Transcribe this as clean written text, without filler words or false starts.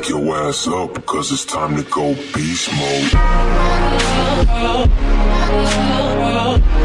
wake your ass up, cause it's time to go beast mode.